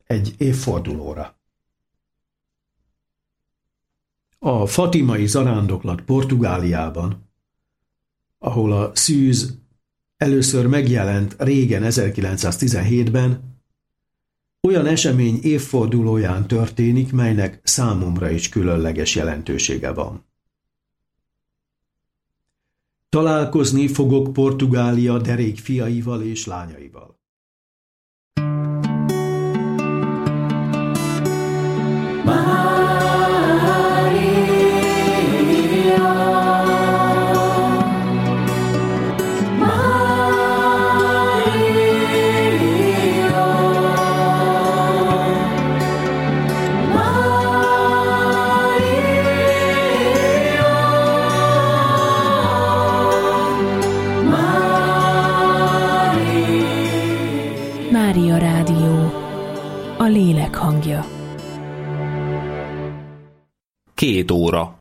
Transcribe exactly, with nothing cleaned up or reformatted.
egy évfordulóra. A fatimai zarándoklat Portugáliában, ahol a szűz először megjelent régen ezerkilencszáztizenhétben, olyan esemény évfordulóján történik, melynek számomra is különleges jelentősége van. Találkozni fogok Portugália derék fiaival és lányaival. Mária Rádió, a lélek hangja. Két óra.